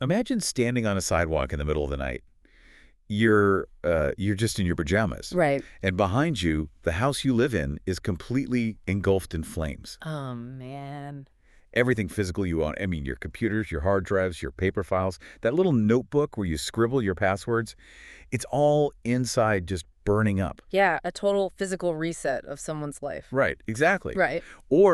Imagine standing on a sidewalk in the middle of the night. You're just in your pajamas, Right. and behind you, the house you live in is completely engulfed in flames. Oh, man. Everything physical you own, I mean, your computers, your hard drives, your paper files, that little notebook where you scribble your passwords, it's all inside just burning up. Yeah, a total physical reset of someone's life. Right, exactly. Right.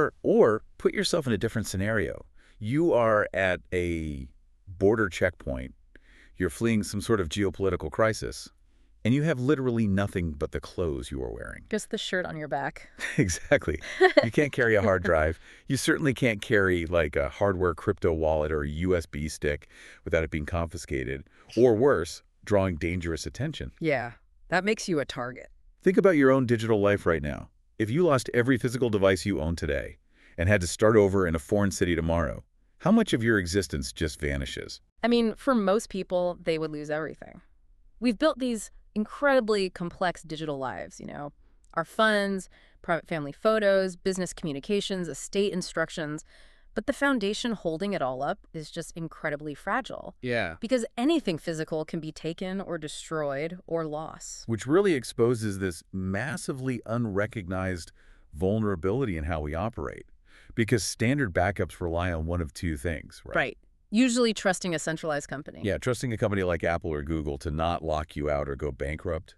Or put yourself in a different scenario. You are at a border checkpoint. You're fleeing some sort of geopolitical crisis, and you have literally nothing but the clothes you are wearing. Just the shirt on your back. Exactly. You can't carry a hard drive. You certainly can't carry like a hardware crypto wallet or a USB stick without it being confiscated, or worse, drawing dangerous attention. Yeah, that makes you a target. Think about your own digital life right now. If you lost every physical device you own today and had to start over in a foreign city tomorrow, how much of your existence just vanishes? I mean, for most people, they would lose everything. We've built these incredibly complex digital lives, our funds, private family photos, business communications, estate instructions. But the foundation holding it all up is just incredibly fragile Yeah. because anything physical can be taken or destroyed or lost. Which really exposes this massively unrecognized vulnerability in how we operate. Because standard backups rely on one of two things, right? Right. Usually trusting a centralized company. Yeah, trusting a company like Apple or Google to not lock you out or go bankrupt.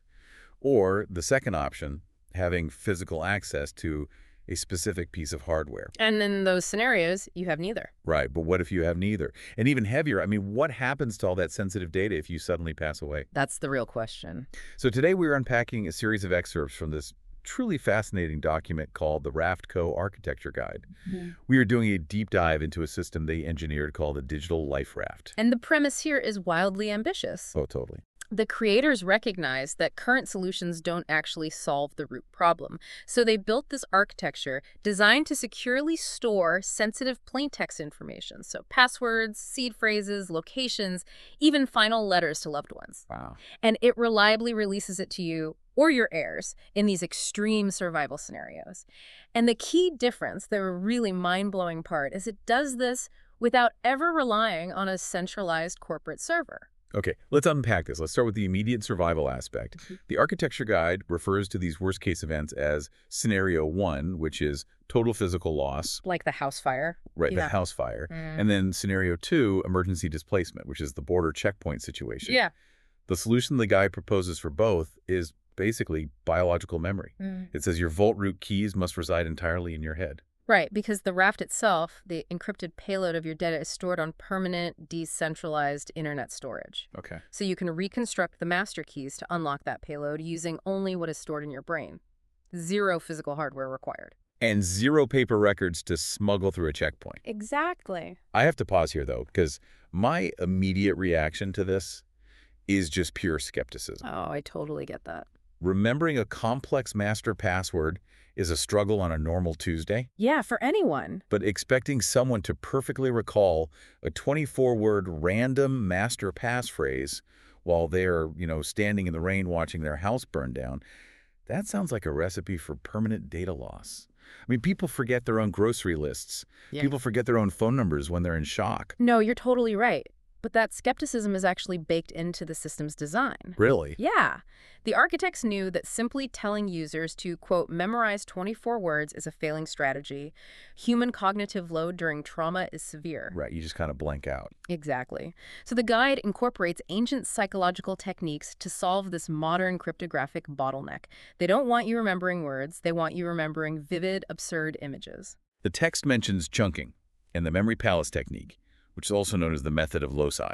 Or the second option, having physical access to a specific piece of hardware. And in those scenarios, you have neither. Right, but what if you have neither? And even heavier, I mean, what happens to all that sensitive data if you suddenly pass away? That's the real question. So today we're unpacking a series of excerpts from this truly fascinating document called the Raft Co. Architecture Guide. We are doing a deep dive into a system they engineered called the Digital Life Raft. And the premise here is wildly ambitious. Oh, totally. The creators recognize that current solutions don't actually solve the root problem. So they built this architecture designed to securely store sensitive plaintext information. So passwords, seed phrases, locations, even final letters to loved ones. Wow. And it reliably releases it to you or your heirs in these extreme survival scenarios. And the key difference, the really mind-blowing part, is it does this without ever relying on a centralized corporate server. Okay, let's unpack this. Let's start with the immediate survival aspect. The architecture guide refers to these worst-case events as Scenario 1, which is total physical loss, Like the house fire. right, the Yeah. house fire, and then Scenario 2, emergency displacement, which is the border checkpoint situation. Yeah. The solution the guide proposes for both is basically biological memory. It says your vault root keys must reside entirely in your head. Right, because the raft itself, the encrypted payload of your data, is stored on permanent, decentralized internet storage. Okay. So you can reconstruct the master keys to unlock that payload using only what is stored in your brain. Zero physical hardware required. And zero paper records to smuggle through a checkpoint. Exactly. I have to pause here, though, because my immediate reaction to this is just pure skepticism. Oh, I totally get that. Remembering a complex master password is a struggle on a normal Tuesday, Yeah, for anyone. but expecting someone to perfectly recall a 24-word random master passphrase while they're, standing in the rain watching their house burn down, that sounds like a recipe for permanent data loss. I mean, people forget their own grocery lists. Yeah. People forget their own phone numbers when they're in shock. No, you're totally right. But that skepticism is actually baked into the system's design. Really? Yeah. The architects knew that simply telling users to, quote, memorize 24 words is a failing strategy. Human cognitive load during trauma is severe. Right, you just kind of blank out. Exactly. So the guide incorporates ancient psychological techniques to solve this modern cryptographic bottleneck. They don't want you remembering words. They want you remembering vivid, absurd images. The text mentions chunking and the memory palace technique, which is also known as the method of loci.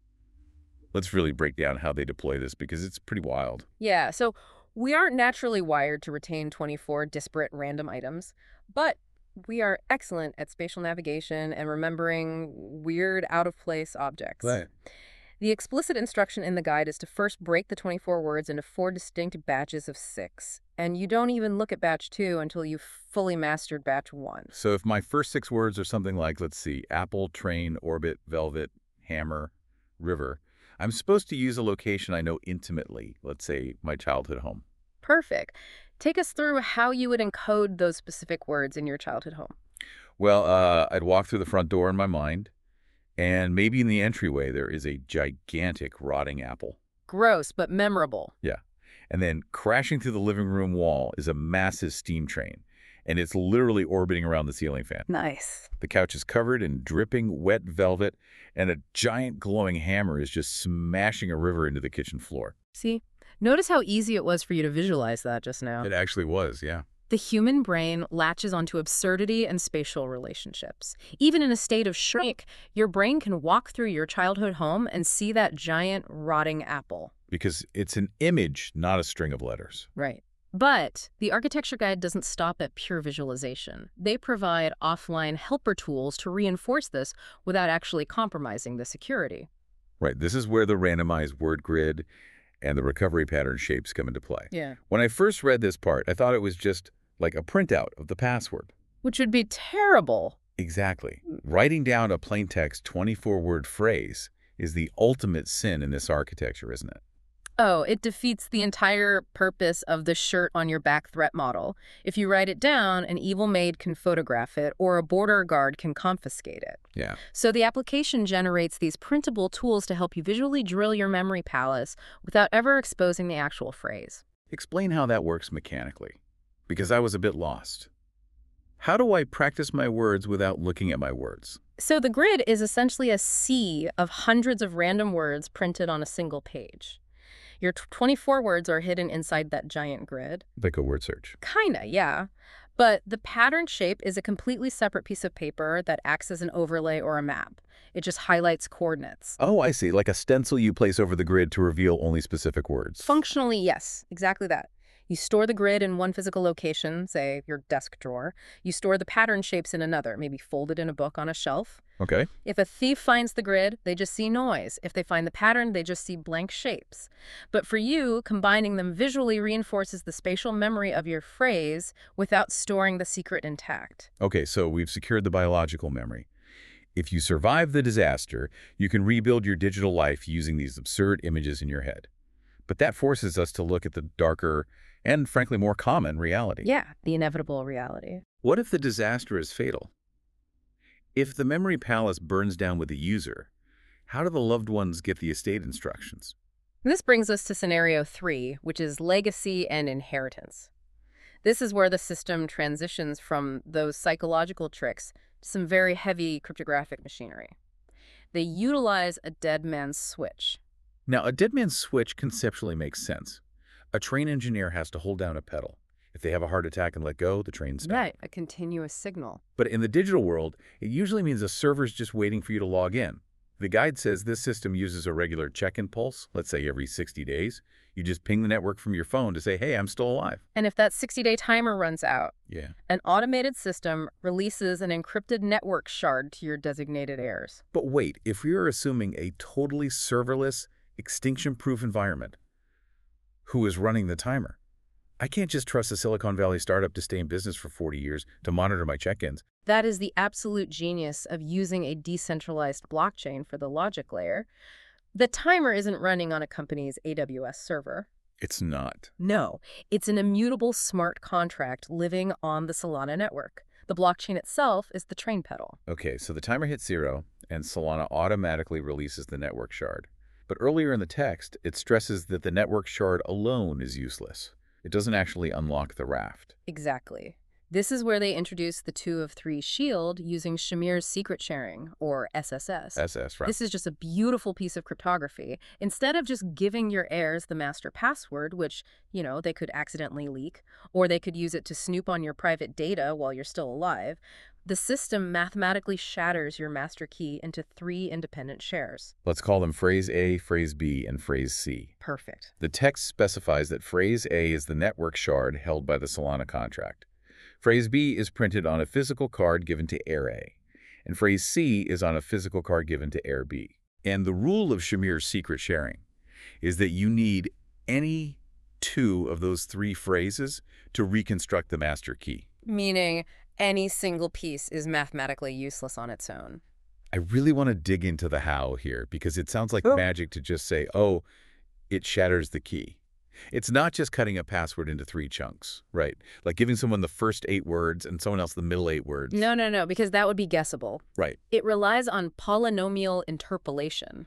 Let's really break down how they deploy this because it's pretty wild. Yeah, so we aren't naturally wired to retain 24 disparate random items, but we are excellent at spatial navigation and remembering weird, out-of-place objects. The explicit instruction in the guide is to first break the 24 words into 4 distinct batches of 6. And you don't even look at batch 2 until you've fully mastered batch 1. So if my first 6 words are something like, let's see, apple, train, orbit, velvet, hammer, river, I'm supposed to use a location I know intimately, let's say my childhood home. Perfect. Take us through how you would encode those specific words in your childhood home. Well, I'd walk through the front door in my mind, And maybe in the entryway there is a gigantic rotting apple. Gross, but memorable. Yeah. And then crashing through the living room wall is a massive steam train, and it's literally orbiting around the ceiling fan. Nice. The couch is covered in dripping wet velvet, and a giant glowing hammer is just smashing a river into the kitchen floor. See? Notice how easy it was for you to visualize that just now. It actually was, yeah. The human brain latches onto absurdity and spatial relationships. Even in a state of shrink, your brain can walk through your childhood home and see that giant rotting apple. Because it's an image, not a string of letters. Right. But the architecture guide doesn't stop at pure visualization. They provide offline helper tools to reinforce this without actually compromising the security. Right, this is where the randomized word grid and the recovery pattern shapes come into play. Yeah. When I first read this part, I thought it was just like a printout of the password. Which would be terrible. Exactly. Writing down a plain text 24-word phrase is the ultimate sin in this architecture, isn't it? Oh, it defeats the entire purpose of the shirt on your back threat model. If you write it down, an evil maid can photograph it, or a border guard can confiscate it. Yeah. So the application generates these printable tools to help you visually drill your memory palace without ever exposing the actual phrase. Explain how that works mechanically, because I was a bit lost. How do I practice my words without looking at my words? So the grid is essentially a sea of hundreds of random words printed on a single page. Your 24 words are hidden inside that giant grid. Like a word search. Kinda, yeah. But the pattern shape is a completely separate piece of paper that acts as an overlay or a map. It just highlights coordinates. Oh, I see. Like a stencil you place over the grid to reveal only specific words. Functionally, yes. Exactly that. You store the grid in one physical location, say your desk drawer. You store the pattern shapes in another, maybe folded in a book on a shelf. Okay. If a thief finds the grid, they just see noise. If they find the pattern, they just see blank shapes. But for you, combining them visually reinforces the spatial memory of your phrase without storing the secret intact. Okay, so we've secured the biological memory. If you survive the disaster, you can rebuild your digital life using these absurd images in your head. But that forces us to look at the darker and, frankly, more common reality. Yeah, the inevitable reality. What if the disaster is fatal? If the memory palace burns down with the user, how do the loved ones get the estate instructions? This brings us to scenario 3, which is legacy and inheritance. This is where the system transitions from those psychological tricks to some very heavy cryptographic machinery. They utilize a dead man's switch. Now, a dead man's switch conceptually makes sense. A train engineer has to hold down a pedal. If they have a heart attack and let go, the train stops. Right, a continuous signal. But in the digital world, it usually means a server's just waiting for you to log in. The guide says this system uses a regular check-in pulse, let's say every 60 days. You just ping the network from your phone to say, hey, I'm still alive. And if that 60-day timer runs out, Yeah. an automated system releases an encrypted network shard to your designated heirs. But wait, if we are assuming a totally serverless, extinction-proof environment, who is running the timer? I can't just trust a Silicon Valley startup to stay in business for 40 years to monitor my check-ins. That is the absolute genius of using a decentralized blockchain for the logic layer. The timer isn't running on a company's AWS server. It's not. No, it's an immutable smart contract living on the Solana network. The blockchain itself is the train pedal. Okay, so the timer hits 0, and Solana automatically releases the network shard. But earlier in the text, it stresses that the network shard alone is useless. It doesn't actually unlock the raft. Exactly. This is where they introduce the 2 of 3 shield using Shamir's secret sharing, or SSS. SS, right? This is just a beautiful piece of cryptography. Instead of just giving your heirs the master password, which, they could accidentally leak, or they could use it to snoop on your private data while you're still alive, the system mathematically shatters your master key into 3 independent shares. Let's call them phrase A, phrase B, and phrase C. Perfect. The text specifies that phrase A is the network shard held by the Solana contract. Phrase B is printed on a physical card given to heir A, and phrase C is on a physical card given to heir B. And the rule of Shamir's secret sharing is that you need any 2 of those 3 phrases to reconstruct the master key. Meaning any single piece is mathematically useless on its own. I really want to dig into the how here because it sounds like magic to just say, oh, it shatters the key. It's not just cutting a password into 3 chunks, right? Like giving someone the first 8 words and someone else the middle 8 words. No, no, no, because that would be guessable. Right. It relies on polynomial interpolation.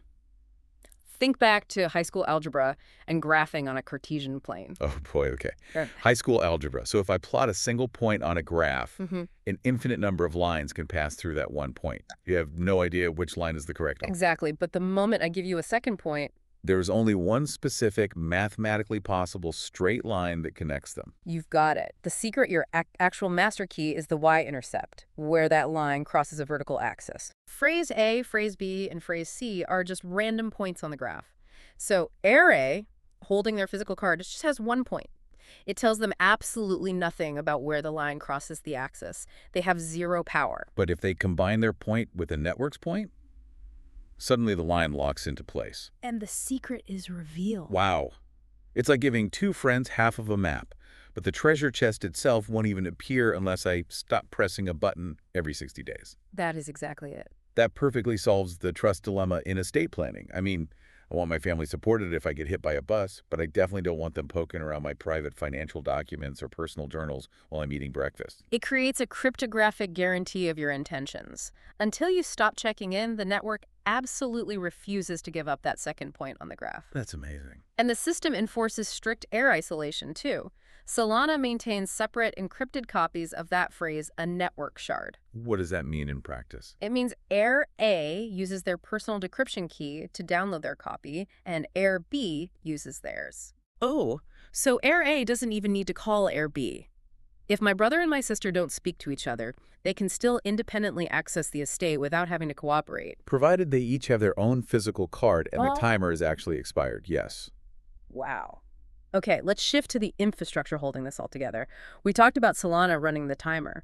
Think back to high school algebra and graphing on a Cartesian plane. Oh, boy, okay. Sure. High school algebra. So if I plot a single point on a graph, Mhm. an infinite number of lines can pass through that one point. You have no idea which line is the correct one. Exactly, but the moment I give you a second point, There's only one specific, mathematically possible straight line that connects them. you've got it. The secret, your actual master key, is the y-intercept, where that line crosses a vertical axis. Phrase A, phrase B, and phrase C are just random points on the graph. So Air A, holding their physical card, just has 1 point. It tells them absolutely nothing about where the line crosses the axis. They have 0 power. But if they combine their point with the network's point, suddenly the line locks into place. And the secret is revealed. Wow. It's like giving 2 friends half of a map, but the treasure chest itself won't even appear unless I stop pressing a button every 60 days. That is exactly it. That perfectly solves the trust dilemma in estate planning. I mean, I want my family supported if I get hit by a bus, but I definitely don't want them poking around my private financial documents or personal journals while I'm eating breakfast. It creates a cryptographic guarantee of your intentions. Until you stop checking in, the network absolutely refuses to give up that second point on the graph. That's amazing. And the system enforces strict error isolation, too. Solana maintains separate encrypted copies of that phrase, a network shard. What does that mean in practice? It means Air A uses their personal decryption key to download their copy, and Air B uses theirs. Oh, so Air A doesn't even need to call Air B. If my brother and my sister don't speak to each other, they can still independently access the estate without having to cooperate. Provided they each have their own physical card and Oh. the timer is actually expired, yes. Wow. Okay, let's shift to the infrastructure holding this all together. We talked about Solana running the timer,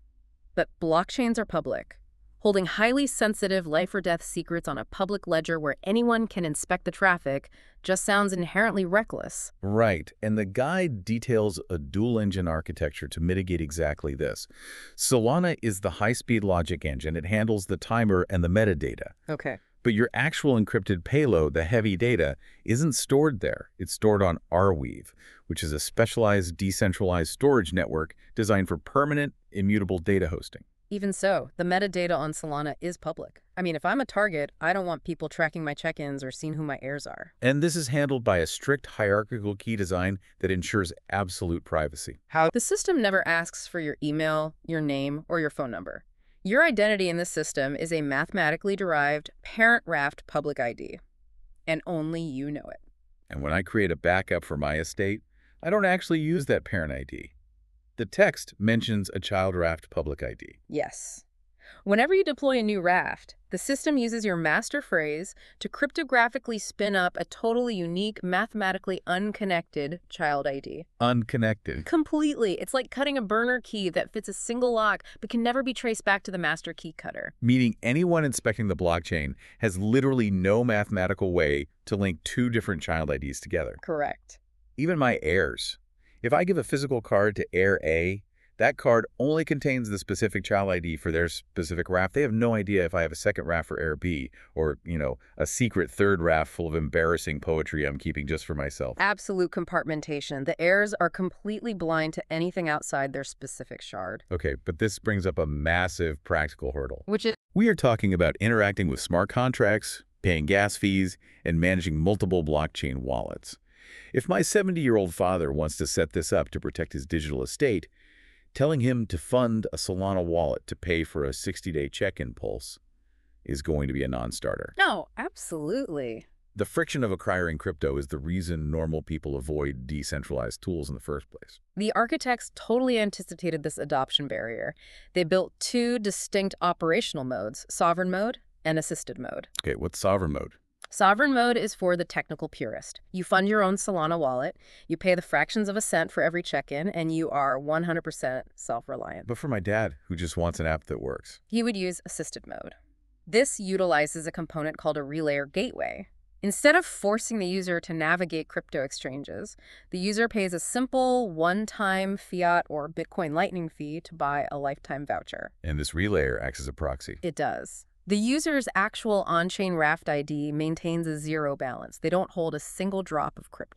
but blockchains are public, holding highly sensitive life-or-death secrets on a public ledger where anyone can inspect the traffic just sounds inherently reckless. Right, and the guide details a dual-engine architecture to mitigate exactly this. Solana is the high-speed logic engine. It handles the timer and the metadata. Okay. But your actual encrypted payload, the heavy data, isn't stored there. It's stored on Arweave, which is a specialized decentralized storage network designed for permanent, immutable data hosting. Even so, the metadata on Solana is public. I mean, if I'm a target, I don't want people tracking my check-ins or seeing who my heirs are. And this is handled by a strict hierarchical key design that ensures absolute privacy. The system never asks for your email, your name, or your phone number. Your identity in this system is a mathematically derived parent-raft public ID, and only you know it. And when I create a backup for my estate, I don't actually use that parent ID. The text mentions a child raft public ID. Yes. Whenever you deploy a new raft, the system uses your master phrase to cryptographically spin up a totally unique, mathematically unconnected child ID. Unconnected. Completely. It's like cutting a burner key that fits a single lock but can never be traced back to the master key cutter. Meaning anyone inspecting the blockchain has literally no mathematical way to link 2 different child IDs together. Correct. Even my heirs. If I give a physical card to heir A, that card only contains the specific child ID for their specific raft. They have no idea if I have a second raft for heir B or, a secret third raft full of embarrassing poetry I'm keeping just for myself. Absolute compartmentation. The heirs are completely blind to anything outside their specific shard. Okay, but this brings up a massive practical hurdle. Which is We are talking about interacting with smart contracts, paying gas fees, and managing multiple blockchain wallets. If my 70-year-old father wants to set this up to protect his digital estate, telling him to fund a Solana wallet to pay for a 60-day check-in pulse is going to be a non-starter. No, absolutely. The friction of acquiring crypto is the reason normal people avoid decentralized tools in the first place. The architects totally anticipated this adoption barrier. They built 2 distinct operational modes, sovereign mode and assisted mode. Okay, what's sovereign mode? Sovereign mode is for the technical purist. You fund your own Solana wallet, you pay the fractions of a cent for every check-in, and you are 100% self-reliant. But for my dad, who just wants an app that works. He would use assisted mode. This utilizes a component called a relayer gateway. Instead of forcing the user to navigate crypto exchanges, the user pays a simple one-time fiat or Bitcoin Lightning fee to buy a lifetime voucher. And this relayer acts as a proxy. It does. The user's actual on-chain raft ID maintains a 0 balance. They don't hold a single drop of crypto.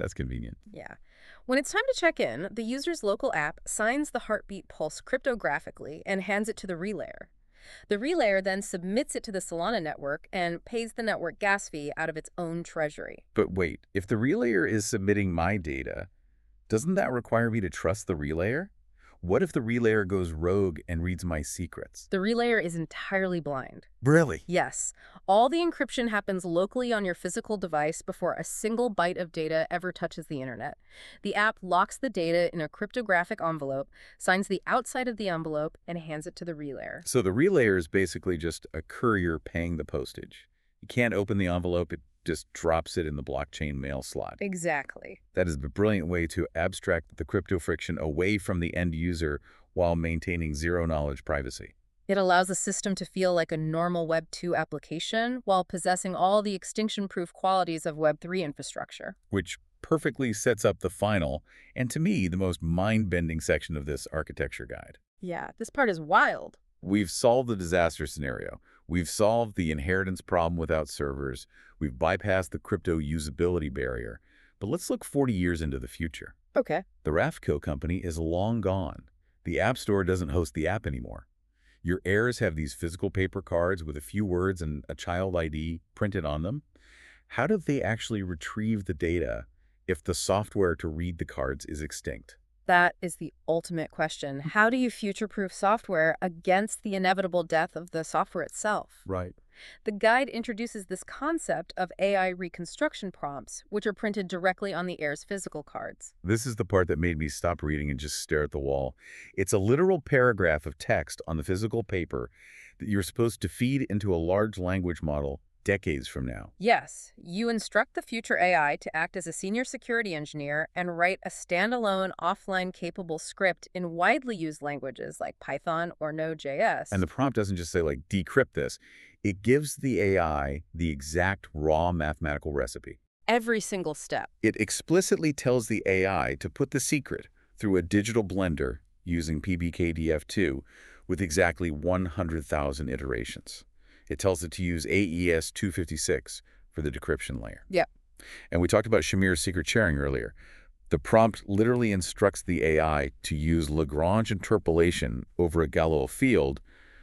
That's convenient. Yeah. When it's time to check in, the user's local app signs the heartbeat pulse cryptographically and hands it to the relayer. The relayer then submits it to the Solana network and pays the network gas fee out of its own treasury. But wait, if the relayer is submitting my data, doesn't that require me to trust the relayer? What if the relayer goes rogue and reads my secrets? The relayer is entirely blind. Really? Yes, all the encryption happens locally on your physical device before a single byte of data ever touches the internet. The app locks the data in a cryptographic envelope, signs the outside of the envelope, and hands it to the relayer. So the relayer is basically just a courier paying the postage. You can't open the envelope, it just drops it in the blockchain mail slot. Exactly. That is a brilliant way to abstract the crypto friction away from the end user while maintaining zero-knowledge privacy. It allows the system to feel like a normal Web 2 application while possessing all the extinction-proof qualities of Web 3 infrastructure. Which perfectly sets up the final, and to me, the most mind-bending section of this architecture guide. Yeah, this part is wild. We've solved the disaster scenario. We've solved the inheritance problem without servers. We've bypassed the crypto usability barrier. But let's look 40 years into the future. Okay. The Raphco company is long gone. The App Store doesn't host the app anymore. Your heirs have these physical paper cards with a few words and a child ID printed on them. How do they actually retrieve the data if the software to read the cards is extinct? That is the ultimate question. How do you future-proof software against the inevitable death of the software itself? Right. The guide introduces this concept of AI reconstruction prompts, which are printed directly on the heir's physical cards. This is the part that made me stop reading and just stare at the wall. It's a literal paragraph of text on the physical paper that you're supposed to feed into a large language model decades from now. Yes, you instruct the future AI to act as a senior security engineer and write a standalone, offline capable script in widely used languages like Python or Node.js. And the prompt doesn't just say, like, decrypt this. It gives the AI the exact raw mathematical recipe. Every single step. It explicitly tells the AI to put the secret through a digital blender using PBKDF2 with exactly 100,000 iterations. It tells it to use AES 256 for the decryption layer. Yep. And we talked about Shamir's secret sharing earlier. The prompt literally instructs the AI to use Lagrange interpolation over a Galois field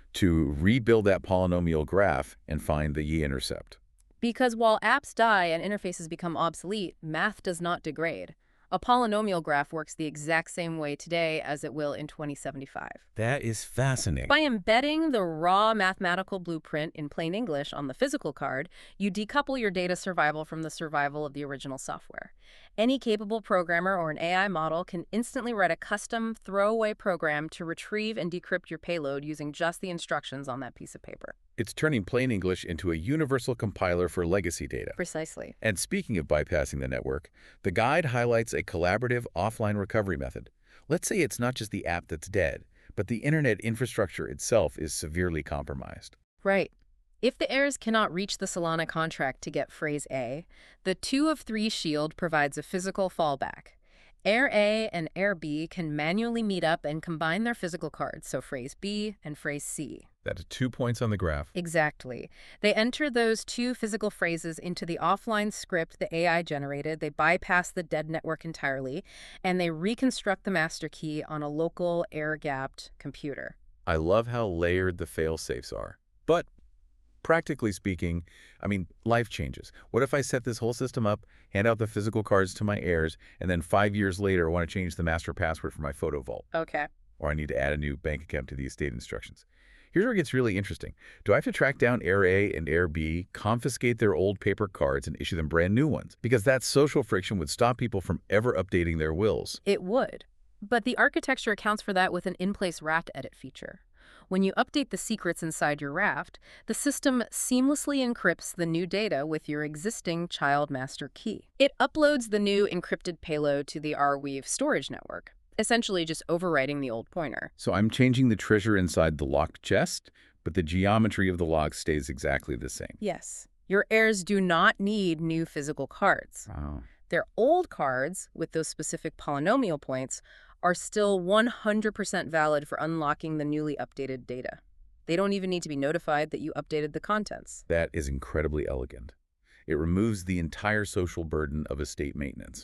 to rebuild that polynomial graph and find the y-intercept. Because while apps die and interfaces become obsolete, math does not degrade. A polynomial graph works the exact same way today as it will in 2075. That is fascinating. By embedding the raw mathematical blueprint in plain English on the physical card, you decouple your data survival from the survival of the original software. Any capable programmer or an AI model can instantly write a custom throwaway program to retrieve and decrypt your payload using just the instructions on that piece of paper. It's turning plain English into a universal compiler for legacy data. Precisely. And speaking of bypassing the network, the guide highlights a collaborative offline recovery method. Let's say it's not just the app that's dead, but the internet infrastructure itself is severely compromised. Right. If the heirs cannot reach the Solana contract to get phrase A, the 2 of 3 shield provides a physical fallback. Heir A and Heir B can manually meet up and combine their physical cards, so phrase B and phrase C. That's 2 points on the graph. Exactly. They enter those 2 physical phrases into the offline script the AI generated, they bypass the dead network entirely, and they reconstruct the master key on a local air-gapped computer. I love how layered the fail-safes are. But practically speaking, life changes. What if I set this whole system up, hand out the physical cards to my heirs, and then 5 years later I want to change the master password for my photo vault? Okay. Or I need to add a new bank account to the estate instructions. Here's where it gets really interesting. Do I have to track down Heir A and Heir B, confiscate their old paper cards, and issue them brand new ones? Because that social friction would stop people from ever updating their wills. It would. But the architecture accounts for that with an in-place raft edit feature. When you update the secrets inside your raft, the system seamlessly encrypts the new data with your existing child master key. It uploads the new encrypted payload to the Arweave storage network, essentially just overwriting the old pointer. So I'm changing the treasure inside the locked chest, but the geometry of the log stays exactly the same. Yes. Your heirs do not need new physical cards. Wow. Their old cards, with those specific polynomial points, are still 100% valid for unlocking the newly updated data. They don't even need to be notified that you updated the contents. That is incredibly elegant. It removes the entire social burden of estate maintenance.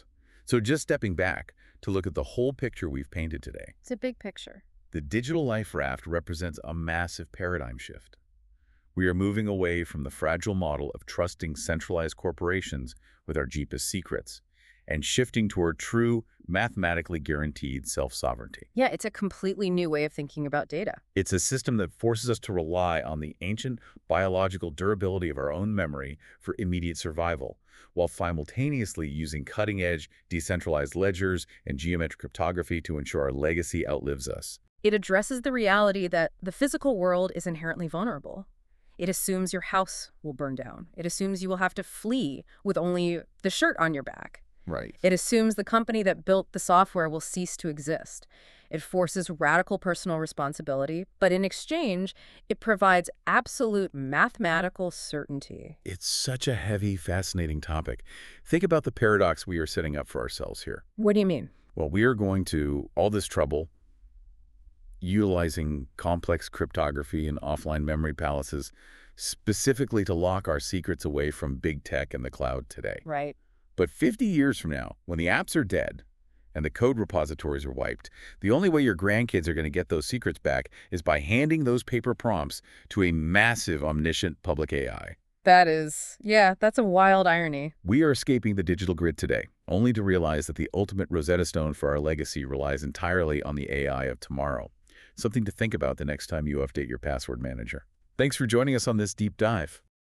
So just stepping back to look at the whole picture we've painted today, It's a big picture. the digital life raft represents a massive paradigm shift. We are moving away from the fragile model of trusting centralized corporations with our deepest secrets and shifting toward true, mathematically guaranteed self-sovereignty. Yeah, it's a completely new way of thinking about data. It's a system that forces us to rely on the ancient biological durability of our own memory for immediate survival, while simultaneously using cutting-edge, decentralized ledgers and geometric cryptography to ensure our legacy outlives us. It addresses the reality that the physical world is inherently vulnerable. It assumes your house will burn down. It assumes you will have to flee with only the shirt on your back. Right. It assumes the company that built the software will cease to exist. It forces radical personal responsibility, but in exchange, it provides absolute mathematical certainty. It's such a heavy, fascinating topic. Think about the paradox we are setting up for ourselves here. What do you mean? Well, we are going to all this trouble utilizing complex cryptography and offline memory palaces specifically to lock our secrets away from big tech and the cloud today. Right. But 50 years from now, when the apps are dead and the code repositories are wiped, the only way your grandkids are going to get those secrets back is by handing those paper prompts to a massive, omniscient public AI. That's a wild irony. We are escaping the digital grid today, only to realize that the ultimate Rosetta Stone for our legacy relies entirely on the AI of tomorrow. Something to think about the next time you update your password manager. Thanks for joining us on this deep dive.